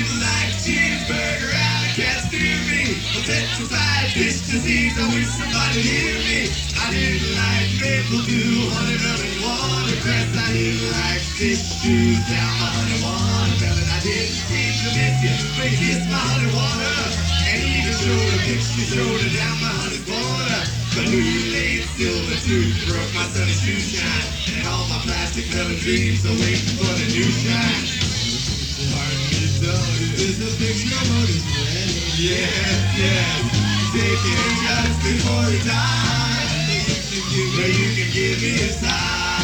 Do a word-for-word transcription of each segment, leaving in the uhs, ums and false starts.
didn't like cheeseburger out of cats near me. A petrified fish disease, I wish somebody hear me. I didn't like maple dew, honey melon, watercress. I didn't like fish stew down my honey watermelon. I didn't seem to miss you, but you kissed my honey water. And even showed a picture, showed her down my honey border. But new laid silver tooth broke my sunny shoe shine, and all my plastic melon dreams are waiting for the new shine. Pardon me, darling, is the picture of Otis ready? Yes, yes, take it just before you die. Where you can give me a sign.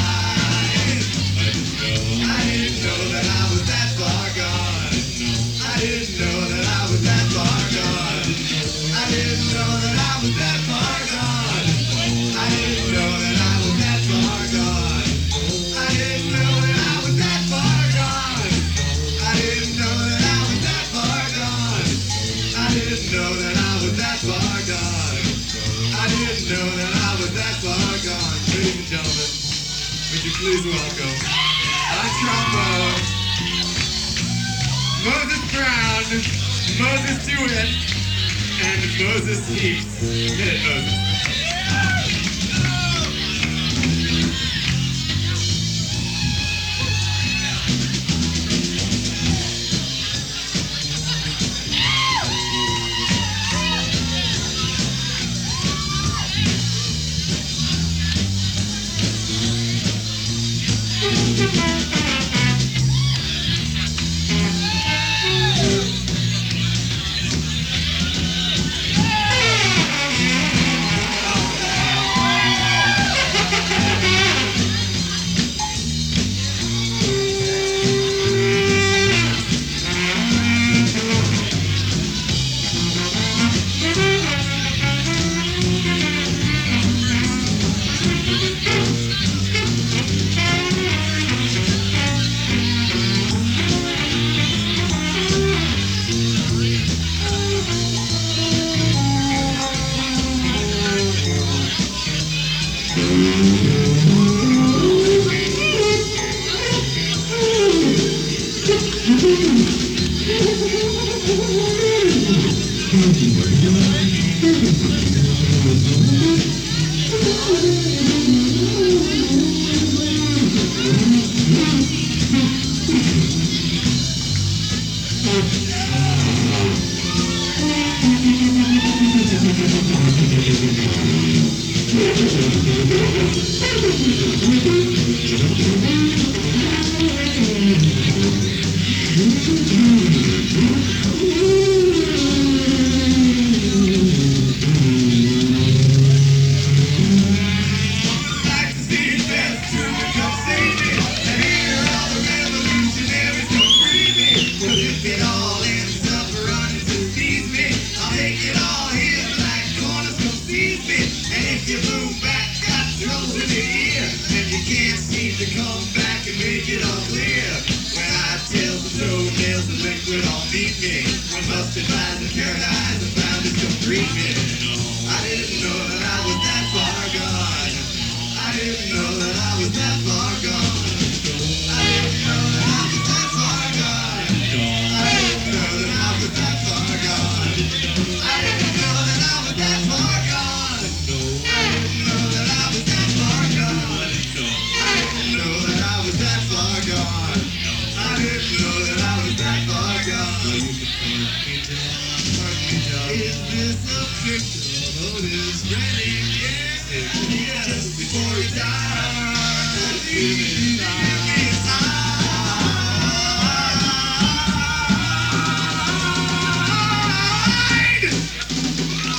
I didn't know that I was that far gone. I didn't know that I was that far gone. I didn't know that I was that far gone. I didn't know that I was that far gone. I didn't know that I was that far gone. I didn't know that I was that far gone. I didn't know that I was that far gone. I didn't know that I was that far gone. Ladies and gentlemen, would you please welcome on trombone, Moses Brown, Moses Dewitt, and Moses Heath. Hit it, Moses.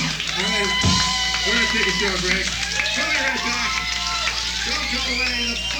Take a short break. Come right back. Don't go away.